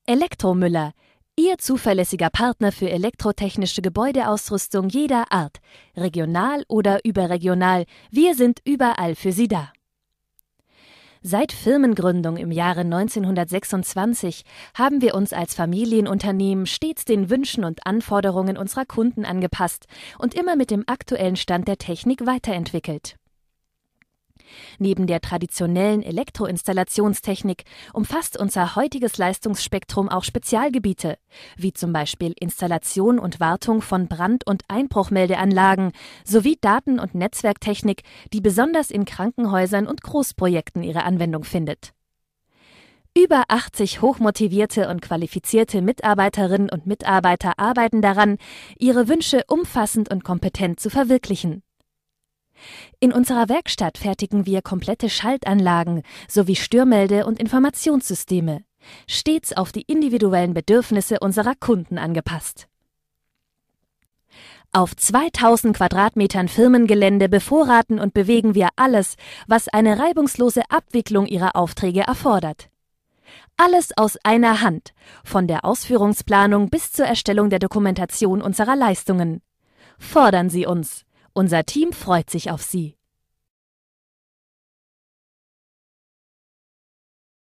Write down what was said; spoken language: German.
Elektromüller, Ihr zuverlässiger Partner für elektrotechnische Gebäudeausrüstung jeder Art, regional oder überregional, wir sind überall für Sie da. Seit Firmengründung im Jahre 1926 haben wir uns als Familienunternehmen stets den Wünschen und Anforderungen unserer Kunden angepasst und immer mit dem aktuellen Stand der Technik weiterentwickelt. Neben der traditionellen Elektroinstallationstechnik umfasst unser heutiges Leistungsspektrum auch Spezialgebiete, wie zum Beispiel Installation und Wartung von Brand- und Einbruchmeldeanlagen sowie Daten- und Netzwerktechnik, die besonders in Krankenhäusern und Großprojekten ihre Anwendung findet. Über 80 hochmotivierte und qualifizierte Mitarbeiterinnen und Mitarbeiter arbeiten daran, ihre Wünsche umfassend und kompetent zu verwirklichen. In unserer Werkstatt fertigen wir komplette Schaltanlagen sowie Störmelde- und Informationssysteme, stets auf die individuellen Bedürfnisse unserer Kunden angepasst. Auf 2000 Quadratmetern Firmengelände bevorraten und bewegen wir alles, was eine reibungslose Abwicklung Ihrer Aufträge erfordert. Alles aus einer Hand, von der Ausführungsplanung bis zur Erstellung der Dokumentation unserer Leistungen. Fordern Sie uns! Unser Team freut sich auf Sie.